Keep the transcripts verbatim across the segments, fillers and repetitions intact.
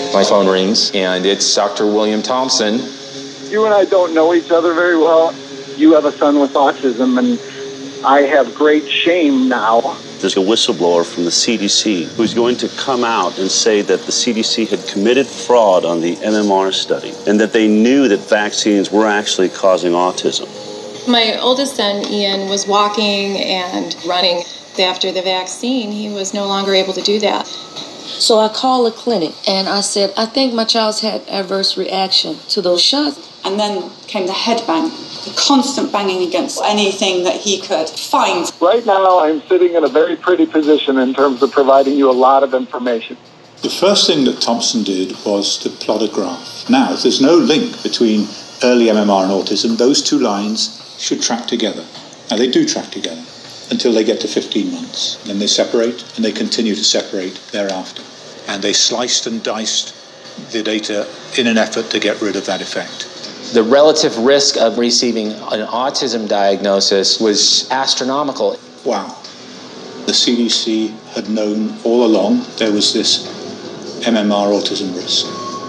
My phone rings, and it's Doctor William Thompson. You and I don't know each other very well. You have a son with autism, and I have great shame now. There's a whistleblower from the C D C who's going to come out and say that the C D C had committed fraud on the M M R study and that they knew that vaccines were actually causing autism. My oldest son, Ian, was walking and running. After the vaccine, he was no longer able to do that. So I called the clinic and I said, I think my child's had adverse reaction to those shots. And then came the head bang, the constant banging against anything that he could find. Right now, I'm sitting in a very pretty position in terms of providing you a lot of information. The first thing that Thompson did was to plot a graph. Now, if there's no link between early M M R and autism, those two lines should track together. Now, they do track together until they get to fifteen months. Then they separate, and they continue to separate thereafter. And they sliced and diced the data in an effort to get rid of that effect. The relative risk of receiving an autism diagnosis was astronomical. Wow. The C D C had known all along there was this M M R autism risk.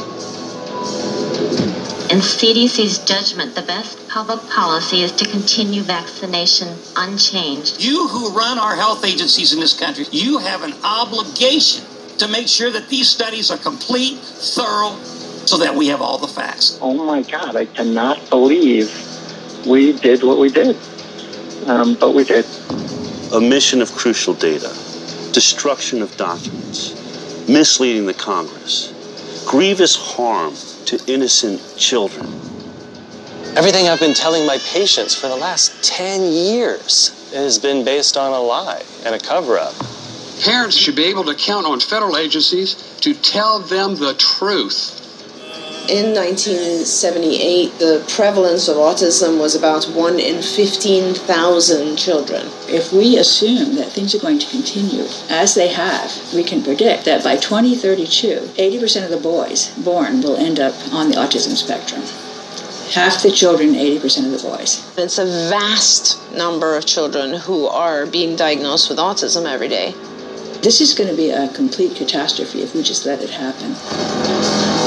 In C D C's judgment, the best public policy is to continue vaccination unchanged. You who run our health agencies in this country, you have an obligation to make sure that these studies are complete, thorough, so that we have all the facts. Oh my God, I cannot believe we did what we did. Um, but we did. Omission of crucial data, destruction of documents, misleading the Congress, grievous harm to innocent children. Everything I've been telling my patients for the last ten years has been based on a lie and a cover-up. Parents should be able to count on federal agencies to tell them the truth. In nineteen seventy-eight, the prevalence of autism was about one in fifteen thousand children. If we assume that things are going to continue as they have, we can predict that by twenty thirty-two, eighty percent of the boys born will end up on the autism spectrum. Half the children, eighty percent of the boys. It's a vast number of children who are being diagnosed with autism every day. This is going to be a complete catastrophe if we just let it happen.